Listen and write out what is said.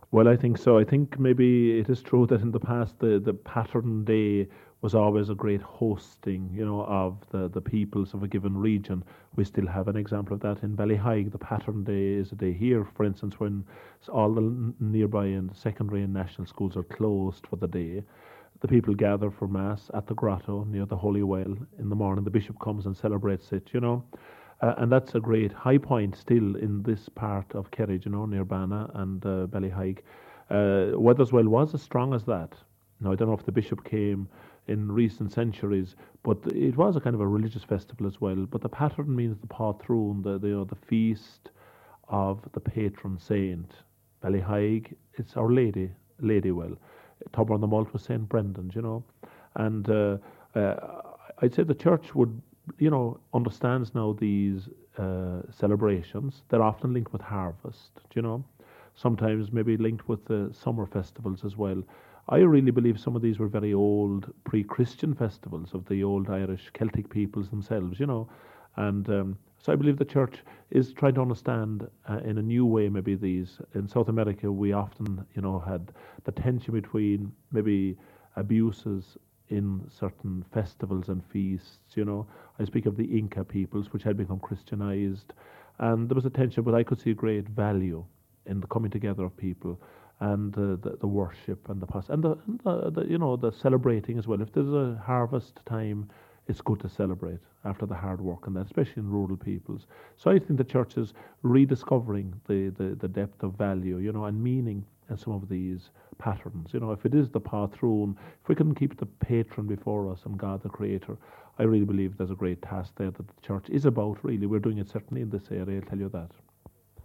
Well, I think so. I think maybe it is true that in the past the pattern day was always a great hosting, of the peoples of a given region. We still have an example of that in Ballyhaig. The pattern day is a day here, for instance, when all the nearby and secondary and national schools are closed for the day. The people gather for mass at the grotto near the Holy Well in the morning. The bishop comes and celebrates it. And that's a great high point still in this part of Kerry, near Bana and Ballyhaig. Weatherswell was as strong as that. Now, I don't know if the bishop came in recent centuries, but it was a kind of a religious festival as well. But the pattern means the Patroon, the feast of the patron saint. Ballyhaig, it's Our Lady, Ladywell. Tubber on the Malt was St. Brendan. And uh, I'd say the church would, understands now these celebrations. They're often linked with harvest. Sometimes maybe linked with the summer festivals as well. I really believe some of these were very old pre-Christian festivals of the old Irish Celtic peoples themselves. And so I believe the church is trying to understand in a new way maybe these. In South America, we often, had the tension between maybe abuses in certain festivals and feasts. I speak of the Inca peoples, which had become Christianized, and there was a tension, but I could see great value in the coming together of people and the worship and the celebrating as well. If there's a harvest time, it's good to celebrate after the hard work and that, especially in rural peoples. So I think the church is rediscovering the depth of value, and meaning in some of these patterns. If it is the patroon, if we can keep the patron before us and God the Creator, I really believe there's a great task there that the church is about, really. We're doing it certainly in this area, I'll tell you that.